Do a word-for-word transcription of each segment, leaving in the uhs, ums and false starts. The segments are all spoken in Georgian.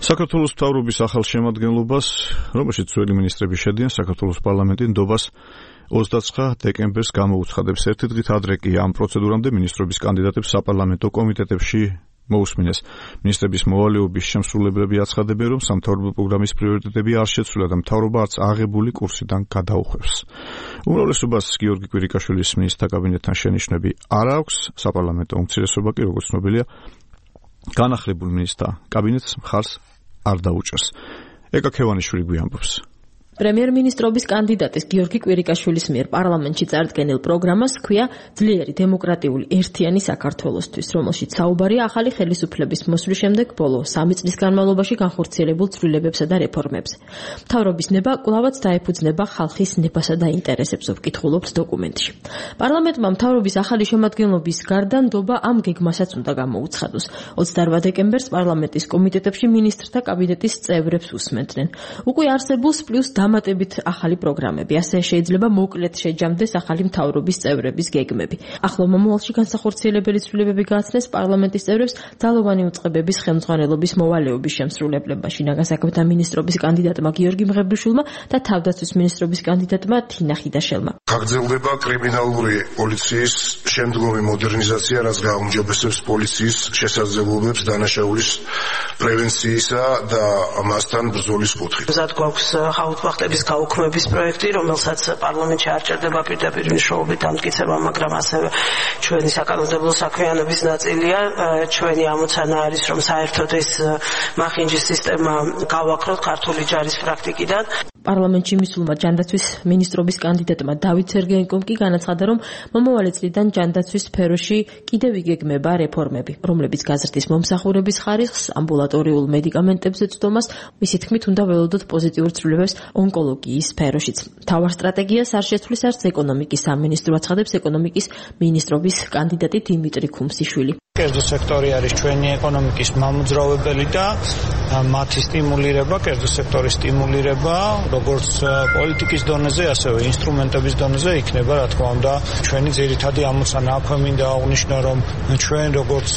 საქართველოს მთავრობის ახალ შემადგენლობას, რომელშიც ძველი მინისტრები შედიან, საქართველოს პარლამენტი ნდობას ოცდაცხრა დეკემბერს გამოუცხადებს. ერთი დღით ადრე კი ამ პროცედურამდე მინისტრობის კანდიდატებს საპარლამენტო კომიტეტებში მოусმინეს. მინისტრების მოვალეობის შემსრულებლები აცხადებენ, რომ სამთავრობო პროგრამის პრიორიტეტები არ შეცვლილა და მთავრობა არც აღებული კურსიდან გადაუხვევს. უმრავლესობას გიორგი კვირიკაშვილის მინისტრთა კაბინეტთან შენიშვნები არ აქვს, საპარლამენტო უმცირესობა კი, როგორც ცნობილია, განახლებულ მინისტრთა კაბინეტს მხარს არ დაუჭერს. ეკა ქევანიშვილი გვიამბობს. პრემიერ-მინისტრობის კანდიდატის გიორგი კვირიკაშვილის მიერ პარლამენტში წარდგენილ პროგრამას ჰქვია ძლიერი დემოკრატიული ერთიანი საქართველოსთვის, რომელშიც საუბარია ახალი ხელისუფლების მოსვლის შემდეგ ბოლო სამი წლის განმავლობაში განხორციელებულ ცვლილებებსა და რეფორმებზე. მთავრობის ნება კვლავაც დაეფუძნება ხალხის ნებასა და ინტერესებს, ვკითხულობთ დოკუმენტში. პარლამენტმა მთავრობის ახალი შემადგენლობის გარდა ნდობა ამ გეგმასაც უნდა გამოუცხადოს. ოცდაორ დეკემბერს პარლამენტის კომიტეტებში მინისტრთა კაბინეტის წევრებს უსმენდნენ. უკვე არსებულს პლუს დამატებით ახალი პროგრამები, ასე შეიძლება მოკლედ შეჯამდეს ახალი მთავრობის წევრების გეგმები. ახლო მომავალში განსახორციელებელი ცვლილებები გააცნეს პარლამენტის წევრებს ძალოვანი უწყებების ხელმძღვანელობის მოვალეობის შემსრულებლებაში. ნაგასაკმეთა მინისტრობის კანდიდატმა გიორგი მღებრიშვილმა და თავდაცვის მინისტრობის კანდიდატმა თინა ხიდაშელმა. გაგრძელდება კრიმინალური პოლიციის შემდგომი მოდერნიზაცია, რაც გააუმჯობესებს პოლიციის შესაძლებლობებს დანაშაულის პრევენციისა და მასთან ბრძოლის კუთხით. მზად გვაქვს ხაუთ-ვახტების გაუქმების პროექტი, რომელსაც პარლამენტში არ ჭირდება პირდაპირ მნიშვნელობით დამტკიცება, მაგრამ ასევე ჩვენი საკანონმდებლო საქმიანობის ნაწილია. ჩვენი ამოცანა არის, რომ საერთოდ ეს მახინჯის სისტემა გავაქროთ ქართული ჯარის პრაქტიკიდან. პარლამენტში მისულმა ჯანდაცვის მინისტრობის კანდიდატმა დავით სერგეენკომ კი განაცხადა, რომ მომავალი წლიდან ჯანდაცვის სფეროში კიდევ იგეგმება რეფორმები, რომლებიც გაზრდის მომსახურების ხარისხს, ამბულატორიულ მედიკამენტებზე წვდომას, მისი თქმით უნდა ველოდოთ პოზიტიურ ცვლილებებს ონკოლოგიის სფეროშიც. მთავარ სტრატეგიას არ შეცვლის არც ეკონომიკის სამინისტრო, აცხადებს ეკონომიკის მინისტრობის კანდიდატი დიმიტრი ქუმსიშვილი. კერძო სექტორი არის ჩვენი ეკონომიკის მამოძრავებელი და მათი სტიმულირება, კერძო სექტორის სტიმულირება, როგორც პოლიტიკის დონეზე, ასევე ინსტრუმენტების დონეზე იქნება, რა თქმა უნდა, ჩვენი ძირითადი ამოცანა. აქვე მინდა აღნიშნო, რომ ჩვენ როგორც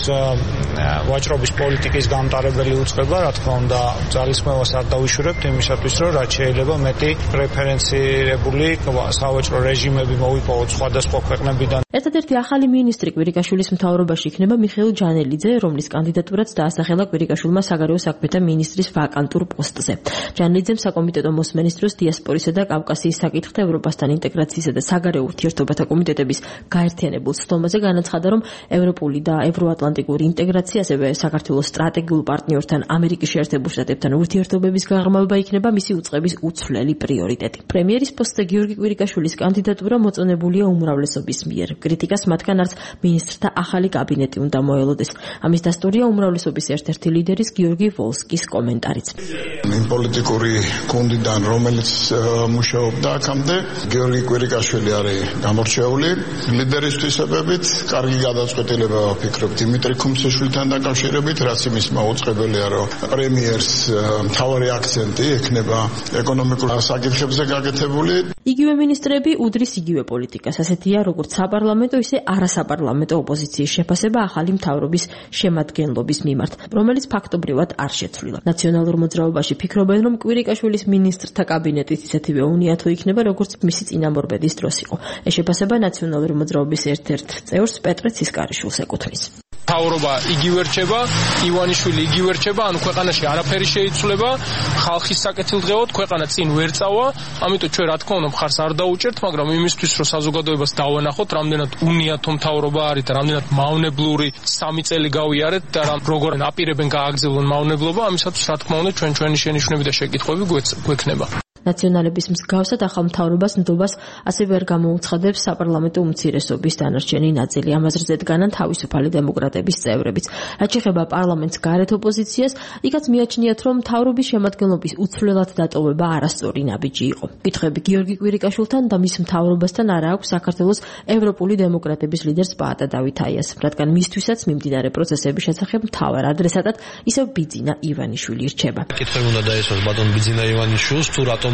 ვაჭრობის პოლიტიკის გამტარებელი უწყება, რა თქმა უნდა, ძალისხმევას არ დავიშურებთ იმისათვის, რომ რაც შეიძლება მეტი პრეფერენცირებული სავაჭრო რეჟიმები მოვიპოვოთ სხვადასხვა ქვეყნებიდან. ერთადერთი ახალი მინისტრი კვირიკაშვილის მთავრობაში იქნება მიხეილ ჯანელიძე, რომლის კანდიდატურაც დაასახელა კვირიკაშვილმა საგარეო საქმეთა მინისტრის ვაკანტურ პოსტზე. ჯანელიძემ საკომიტეტო მოსმენის დროს დიასპორისა და კავკასიის საკითხთა ევროპასთან ინტეგრაციისა და საგარეო ურთიერთობათა კომიტეტების გაერთიანებულ სხდომაზე განაცხადა, რომ ევროპული და ევროატლანტიკური ინტეგრაცია, ასევე საქართველოს სტრატეგიულ პარტნიორთან, ამერიკის შეერთებულ შტატებთან ურთიერთობების გაღრმავება იქნება მისი უწყების უცვლელი პრიორიტეტი. პრემიერის პოსტზე გიორგი კვირიკაშვილის კანდიდატურა მოწონებულია უმრავლესობის მიერ. კრიტიკას მათგან არც მინისტრთა ახალი კაბინეტი უნდა მოელოდეს. ამის დასტურია უმრავლესობის ერთ-ერთი ლიდერის გიორგი ვოლსკის კომენტარიც. იმ პოლიტიკური გუნდიდან, რომელიც მუშაობდა აქამდე, გიორგი კვირიკაშვილი არის გამორჩეული ლიდერის თვისებებით. კარგი გადაწყვეტილება ვფიქრობ დიმიტრი ქუმსიშვილთან დაკავშირებით, რაც იმის მაუწყებელია, რომ პრემიერს მთავარი აქცენტი ექნება ეკონომიკურ საკითხებზე გაკეთებული. იგივე მინისტრები უდრის იგივე პოლიტიკას, ასეთია როგორც საპარლამენტო, ისე არასაპარლამენტო ოპოზიციის შეფასება ახალი მთავრობის შემადგენლობის მიმართ, რომელიც ფაქტობრივად არ შეცვლილა. ნაციონალურ მოძრაობაში ფიქრობენ, რომ კვირიკაშვილის მინისტრთა კაბინეტის ისეთივე უნიათო იქნება, როგორც მისი წინამორბედის დროს იყო. ეს შეფასება ნაციონალური მოძრაობის ერთ-ერთ წევრს პეტრე ცისკარიშვილს ეკუთვნის. მთავრობა იგივე რჩება, ივანიშვილი იგივე რჩება, ანუ ქვეყანაში არაფერი შეიცვლება, ხალხის საკეთილდღეოდ ქვეყანა წინ ვერ წავა, ამიტომ ჩვენ რა თქმა უნდა მხარს არ დაუჭერთ, მაგრამ იმისთვის რომ საზოგადოებას დავანახოთ, რამდენად უნიათო მთავრობა არის და რამდენად მავნებლური სამი წელი გავიარეთ და როგორ აპირებენ გააგრძელონ მავნებლობა, ამისათვის რა თქმა უნდა ჩვენ ჩვენი შენიშვნები და შეკითხვები გვექნება. ნაციონალების მსგავსად ახალ მთავრობას ნდობას ასევე არ გამოუცხადებს საპარლამენტო უმცირესობის დანარჩენი ნაწილი. ამ აზრზე დგანან თავისუფალი დემოკრატების წევრებიც. რაც შეეხება პარლამენტს გარეთ ოპოზიციას, იქაც მიაჩნიათ, რომ მთავრობის შემადგენლობის უცვლელად დატოვება არასწორი ნაბიჯი იყო. კითხვები გიორგი კვირიკაშვილთან და მის მთავრობასთან არა აქვს საქართველოს ევროპული დემოკრატების ლიდერს პაატა დავითაიას, რადგან მისთვისაც მიმდინარე პროცესების შესახებ მთავარ ადრესატად ისევ ბიძინა ივანიშვილი რჩება. კითხვები უნდა დაესვას ბატონ ბიძინა ივანიშვილს, თუ რატომ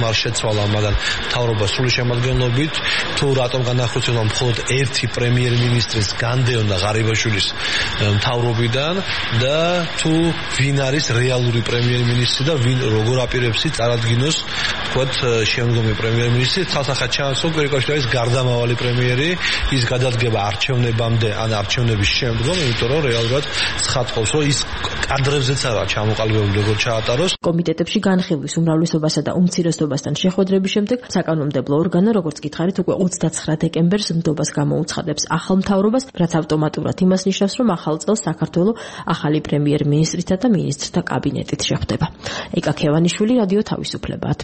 არ შეცვალა, მაგრამ მთავრობა სრული შემადგენლობით თუ რატომ განახორციელა მხოლოდ ერთი პრემიერ-მინისტრის განდევნა ღარიბაშვილის მთავრობიდან და თუ ვინ არის რეალური პრემიერ-მინისტრი და ვინ როგორ აპირებს წარადგინოს თქვათ შემდგომი პრემიერ-მინისტრი. თალსახად ჩანს, რომ კვირიკაშვილი არის გარდამავალი პრემიერი, ის გადადგება არჩევნებამდე ან არჩევნების შემდგომ, იმიტომ რომ რეალურად ცხადყოფს, რომ ის კადრებზეც არა ჩამოყალიბებული როგორ ჩაატაროს. კომიტეტებში განხილვის უმრავლესობასა და უმცირესობასთან შეხვედრების შემდეგ საკანონმდებლო ორგანო, როგორც გითხარით, უკვე ოცდაცხრა დეკემბერს ნდობას გამოუცხადებს ახალ მთავრობას, რაც ავტომატურად იმას ნიშნავს, რომ ახალ წელს საქართველოს ახალი პრემიერ-მინისტრითა და მინისტრთა კაბინეტით შეხვდება. ეკა ქევანიშვილი, რადიო თავისუფლება.